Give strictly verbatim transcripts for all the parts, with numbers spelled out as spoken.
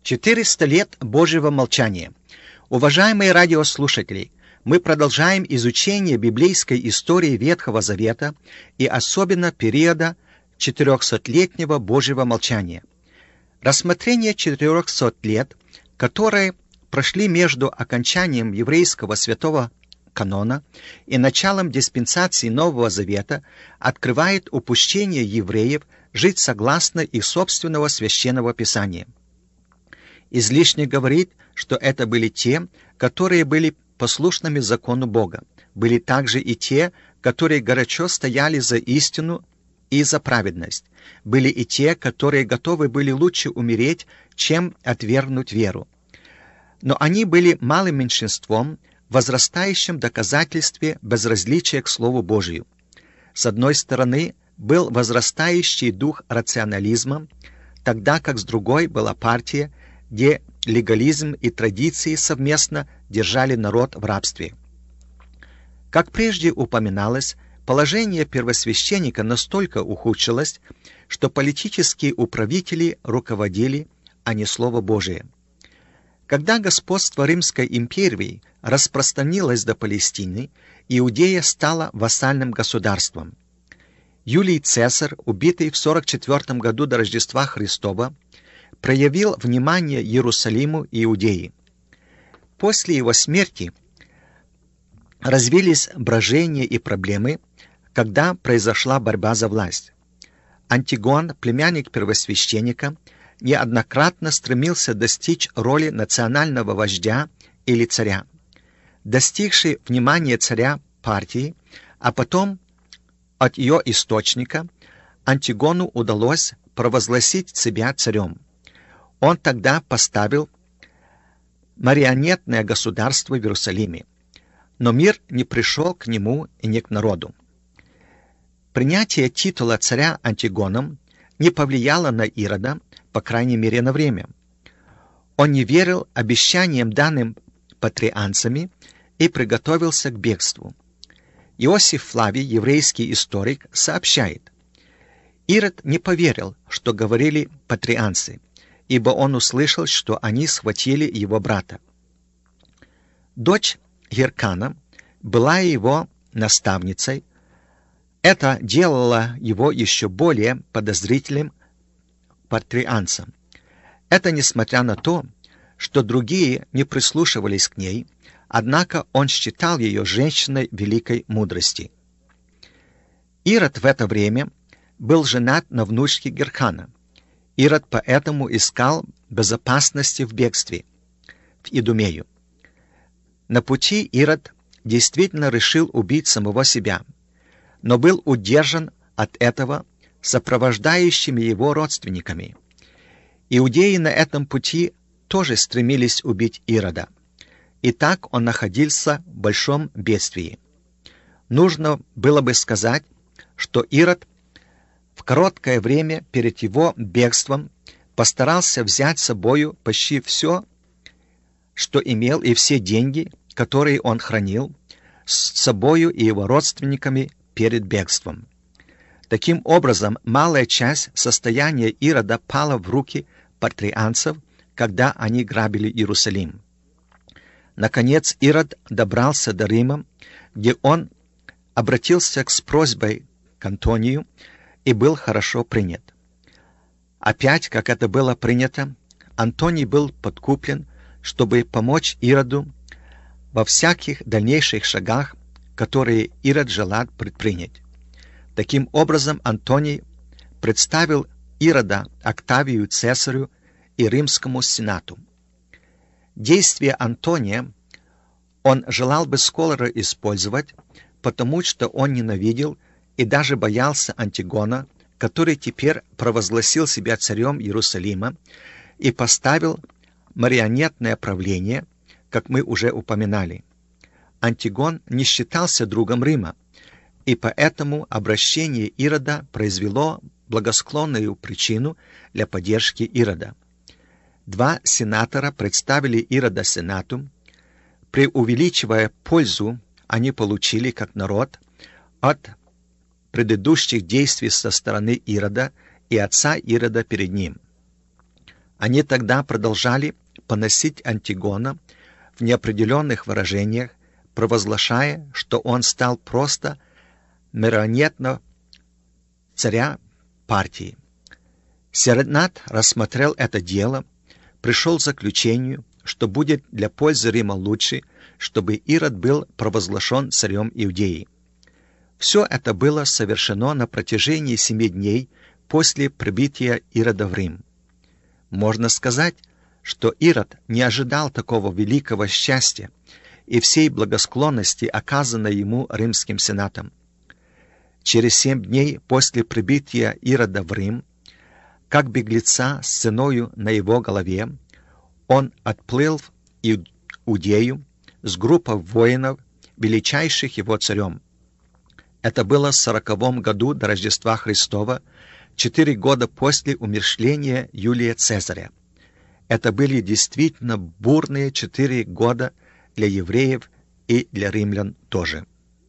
четыреста лет Божьего молчания. Уважаемые радиослушатели, мы продолжаем изучение библейской истории Ветхого Завета и особенно периода четырехсотлетнего Божьего молчания. Рассмотрение четырехсот лет, которые прошли между окончанием еврейского святого канона и началом диспенсации Нового Завета, открывает упущение евреев жить согласно их собственного священного писания. Излишне говорить, что это были те, которые были послушными закону Бога. Были также и те, которые горячо стояли за истину и за праведность. Были и те, которые готовы были лучше умереть, чем отвергнуть веру. Но они были малым меньшинством, возрастающим доказательстве безразличия к Слову Божию. С одной стороны, был возрастающий дух рационализма, тогда как с другой была партия, где легализм и традиции совместно держали народ в рабстве. Как прежде упоминалось, положение первосвященника настолько ухудшилось, что политические управители руководили, а не Слово Божие. Когда господство Римской империи распространилось до Палестины, Иудея стала вассальным государством. Юлий Цезарь, убитый в сорок четвёртом году до Рождества Христова, проявил внимание Иерусалиму и Иудеи. После его смерти развились брожения и проблемы, когда произошла борьба за власть. Антигон, племянник первосвященника, неоднократно стремился достичь роли национального вождя или царя. Достигший внимания царя партии, а потом от ее источника, Антигону удалось провозгласить себя царем. Он тогда поставил марионетное государство в Иерусалиме, но мир не пришел к нему и не к народу. Принятие титула царя Антигоном не повлияло на Ирода, по крайней мере на время. Он не верил обещаниям, данным патрианцами, и приготовился к бегству. Иосиф Флавий, еврейский историк, сообщает: Ирод не поверил, что говорили патрианцы, ибо он услышал, что они схватили его брата. Дочь Геркана была его наставницей. Это делало его еще более подозрительным патрианцем. Это несмотря на то, что другие не прислушивались к ней, однако он считал ее женщиной великой мудрости. Ирод в это время был женат на внучке Геркана. Ирод поэтому искал безопасности в бегстве в Идумею. На пути Ирод действительно решил убить самого себя, но был удержан от этого сопровождающими его родственниками. Иудеи на этом пути тоже стремились убить Ирода. И так он находился в большом бедствии. Нужно было бы сказать, что Ирод в короткое время перед его бегством постарался взять с собою почти все, что имел, и все деньги, которые он хранил, с собою и его родственниками перед бегством. Таким образом, малая часть состояния Ирода пала в руки патрианцев, когда они грабили Иерусалим. Наконец, Ирод добрался до Рима, где он обратился с просьбой к Антонию и был хорошо принят. Опять, как это было принято, Антоний был подкуплен, чтобы помочь Ироду во всяких дальнейших шагах, которые Ирод желал предпринять. Таким образом, Антоний представил Ирода Октавию Цесарю и Римскому Сенату. Действия Антония он желал бы скоро использовать, потому что он ненавидел и даже боялся Антигона, который теперь провозгласил себя царем Иерусалима и поставил марионетное правление, как мы уже упоминали. Антигон не считался другом Рима, и поэтому обращение Ирода произвело благосклонную причину для поддержки Ирода. Два сенатора представили Ирода Сенату. Преувеличивая пользу, они получили, как народ, от предыдущих действий со стороны Ирода и отца Ирода перед ним. Они тогда продолжали поносить Антигона в неопределенных выражениях, провозглашая, что он стал просто марионетного царя партии. Сенат рассмотрел это дело, пришел к заключению, что будет для пользы Рима лучше, чтобы Ирод был провозглашен царем Иудеи. Все это было совершено на протяжении семи дней после прибытия Ирода в Рим. Можно сказать, что Ирод не ожидал такого великого счастья и всей благосклонности, оказанной ему Римским Сенатом. Через семь дней после прибытия Ирода в Рим, как беглеца с ценою на его голове, он отплыл в Иудею с группой воинов, величайших его царем. Это было в сороковом году до Рождества Христова, четыре года после умерщвления Юлия Цезаря. Это были действительно бурные четыре года для евреев и для римлян тоже.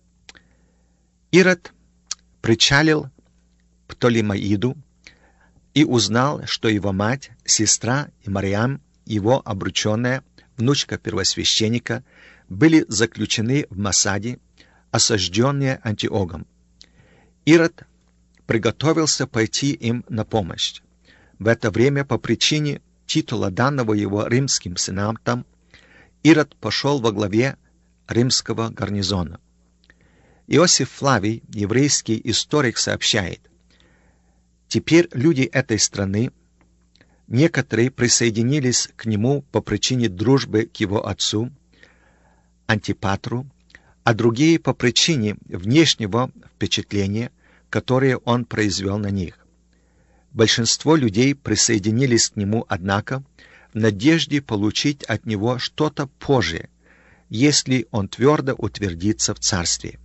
Ирод причалил к Птолемаиду и узнал, что его мать, сестра и Мариам, его обрученная, внучка первосвященника, были заключены в Масаде, осажденные Антиохом. Ирод приготовился пойти им на помощь. В это время, по причине титула, данного его римским сенатом, Ирод пошел во главе римского гарнизона. Иосиф Флавий, еврейский историк, сообщает: теперь люди этой страны, некоторые присоединились к нему по причине дружбы к его отцу Антипатру, а другие по причине внешнего впечатления, которое он произвел на них. Большинство людей присоединились к нему, однако, в надежде получить от него что-то позже, если он твердо утвердится в царстве.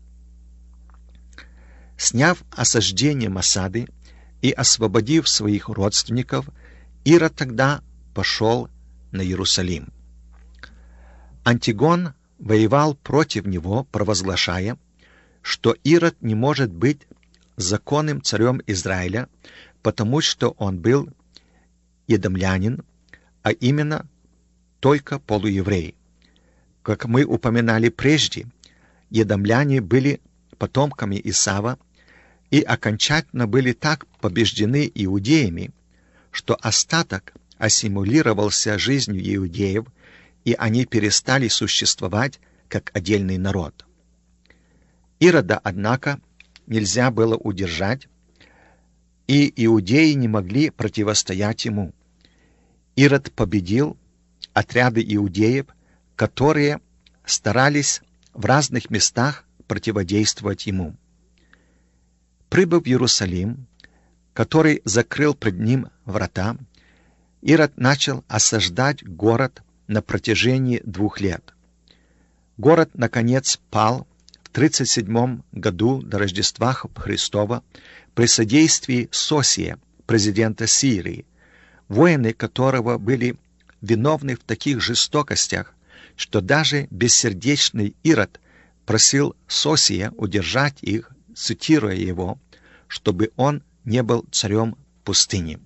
Сняв осаждение Масады и освободив своих родственников, Ирод тогда пошел на Иерусалим. Антигон воевал против него, провозглашая, что Ирод не может быть законным царем Израиля, потому что он был едомлянин, а именно только полуеврей. Как мы упоминали прежде, едомляне были потомками Исава и окончательно были так побеждены иудеями, что остаток ассимилировался жизнью иудеев, и они перестали существовать как отдельный народ. Ирода, однако, нельзя было удержать, и иудеи не могли противостоять ему. Ирод победил отряды иудеев, которые старались в разных местах противодействовать ему. Прибыв в Иерусалим, который закрыл пред ним врата, Ирод начал осаждать город на протяжении двух лет. Город, наконец, пал в тридцать седьмом году до Рождества Христова при содействии Сосия, президента Сирии, воины которого были виновны в таких жестокостях, что даже бессердечный Ирод просил Сосия удержать их, цитируя его, чтобы он не был царем пустыни.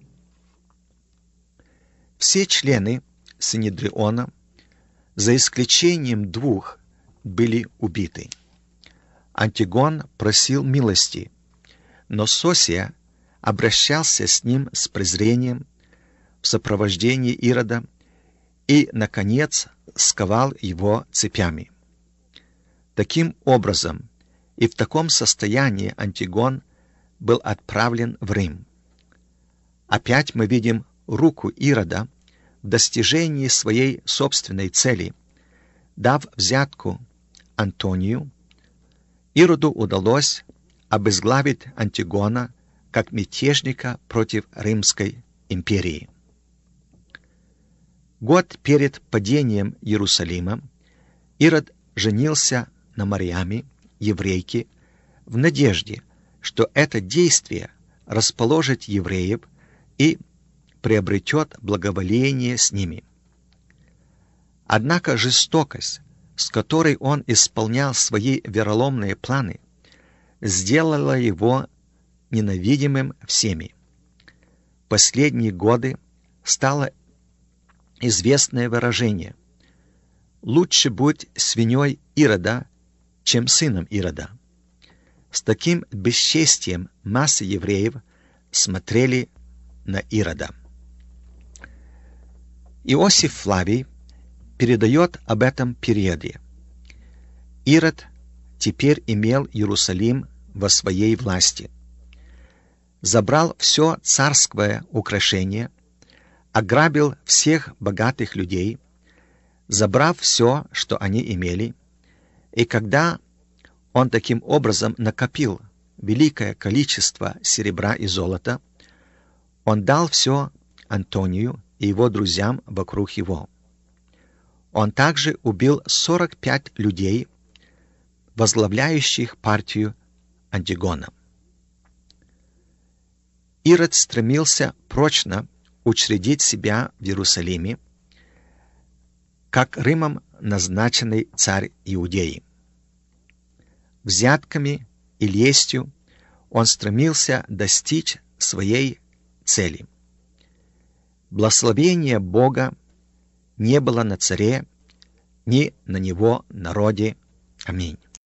Все члены Синедриона, за исключением двух, были убиты. Антигон просил милости, но Сосия обращался с ним с презрением в сопровождении Ирода и, наконец, сковал его цепями. Таким образом, и в таком состоянии Антигон был отправлен в Рим. Опять мы видим руку Ирода в достижении своей собственной цели. Дав взятку Антонию, Ироду удалось обезглавить Антигона как мятежника против Римской империи. Год перед падением Иерусалима Ирод женился на Мариаме, еврейке, в надежде, что это действие расположит евреев и приобретет благоволение с ними. Однако жестокость, с которой он исполнял свои вероломные планы, сделала его ненавидимым всеми. Последние годы стало известное выражение: «Лучше быть свиньей Ирода, чем сыном Ирода». С таким бесчестием массы евреев смотрели на Ирода. Иосиф Флавий передает об этом периоде. Ирод теперь имел Иерусалим во своей власти. Забрал все царское украшение, ограбил всех богатых людей, забрав все, что они имели, и когда он таким образом накопил великое количество серебра и золота, он дал все Антонию и его друзьям вокруг его. Он также убил сорок пять людей, возглавляющих партию Антигона. Ирод стремился прочно учредить себя в Иерусалиме, как Римом назначенный царь Иудеи. Взятками и лестью он стремился достичь своей цели. Благословения Бога не было на царе, ни на него народе. Аминь.